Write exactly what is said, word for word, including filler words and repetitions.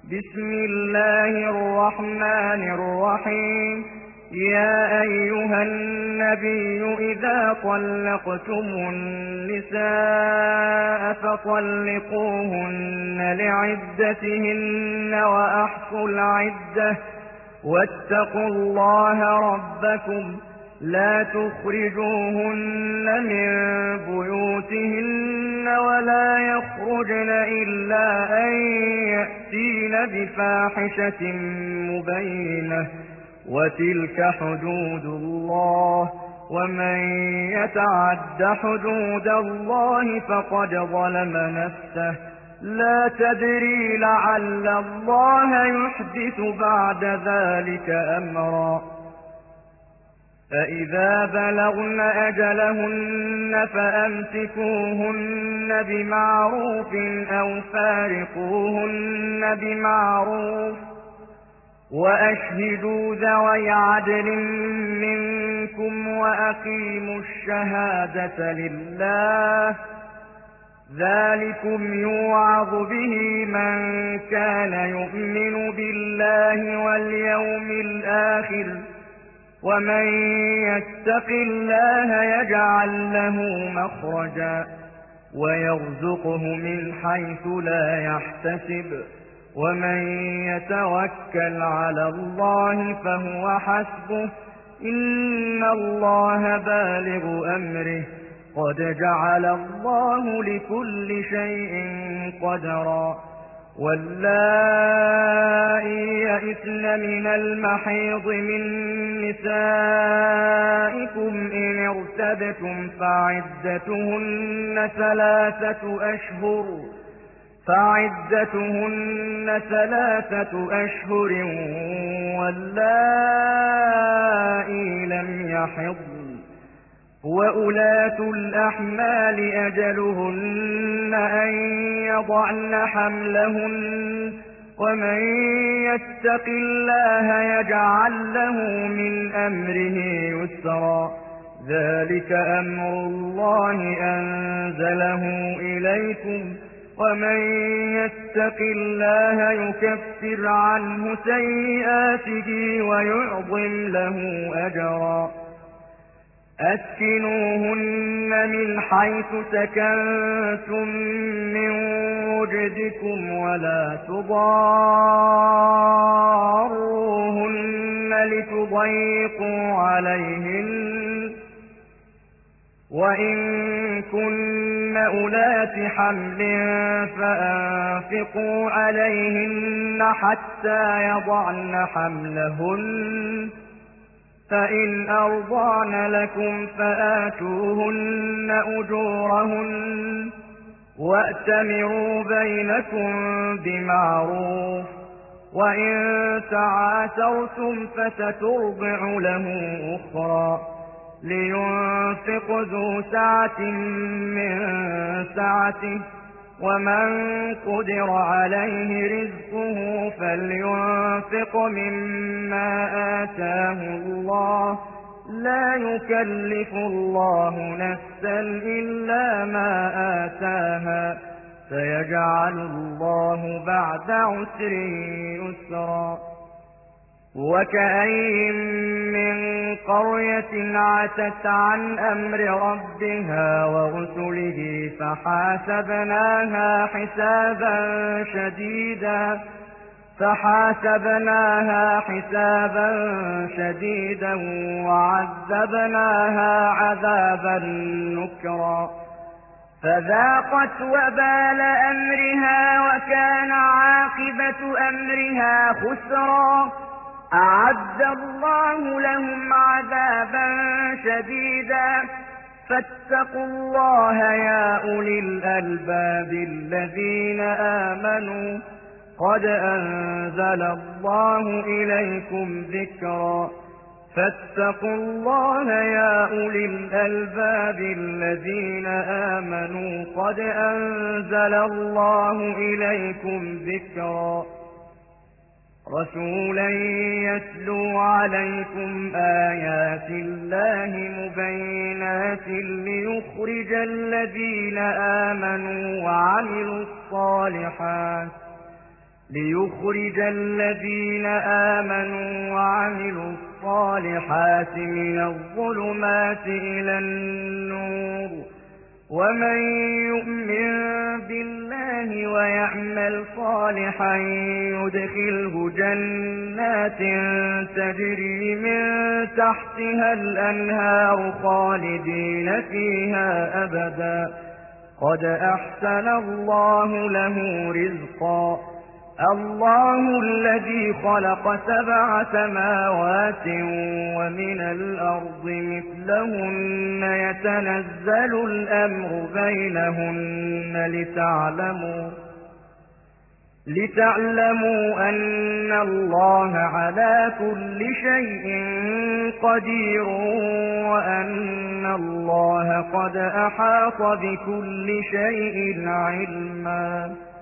بسم الله الرحمن الرحيم. يا أيها النبي إذا طلقتم النساء فطلقوهن لعدتهن وأحصوا العدة واتقوا الله ربكم لا تخرجوهن من بيوتهن ولا يخرجن إلا أن يأتين بفاحشة مبينة وتلك حدود الله ومن يتعد حدود الله فقد ظلم نفسه لا تدري لعل الله يحدث بعد ذلك أمرا. فإذا بلغن أجلهن فأمسكوهن بمعروف أو فارقوهن بمعروف وأشهدوا ذوي عدل منكم وأقيموا الشهادة لله ذلكم يوعظ به من كان يؤمن بالله واليوم الآخر ومن يتق الله يجعل له مخرجا ويرزقه من حيث لا يحتسب ومن يتوكل على الله فهو حسبه إن الله بالغ أمره قد جعل الله لكل شيء قدرا. واللائي يئسن من المحيض من نسائكم إن ارتبتم فعدتهن ثلاثة أشهر فعدتهن ثلاثة أشهر واللائي لم يحضن وأولاة الأحمال أجلهن أن يضعن حملهن ومن يتق الله يجعل له من أمره يسرا ذلك أمر الله أنزله إليكم ومن يتق الله يكفر عنه سيئاته ويعظم له أجرا. أسكنوهن من حيث سكنتم من وجدكم ولا تضاروهن لتضيقوا عليهن وإن كن أولات حمل فأنفقوا عليهن حتى يضعن حملهن فإن أرضعن لكم فآتوهن أجورهن وأتمروا بينكم بمعروف وإن تعاسرتم فسترضع له أخرى لينفق ذو سعة من سعته ومن قدر عليه رزقه فلينفق مما آتاه الله لا يكلف الله نفسا إلا ما آتاها سيجعل الله بعد عسر يسرا. وكأين من قرية عتت عن أمر ربها ورسله فحاسبناها حسابا شديدا فحاسبناها حسابا شديدا وعذبناها عذابا نكرا فذاقت وبال أمرها وكان عاقبة أمرها خسرا. أعد الله لهم عذابا شديدا فاتقوا الله يا أولي الألباب الذين آمنوا قد أنزل الله إليكم ذكرا. فاتقوا الله يا أولي الألباب الذين آمنوا قد أنزل الله إليكم ذكرا. رسولا يتلو عليكم آيات الله مبينات ليخرج الذين آمنوا وعملوا الصالحات ليخرج الذين آمنوا وعملوا الصالحات من الظلمات إلى النور ومن يؤمن بالله ويعمل صالحا يدخله جنات تجري من تحتها الأنهار خالدين فيها أبدا قد أحسن الله له رزقا الله الذي خلق سبع سماوات ومن الأرض مثلهن يتنزل الأمر بينهن لتعلموا لتعلموا أن الله على كل شيء قدير وأن الله قد أحاط بكل شيء علما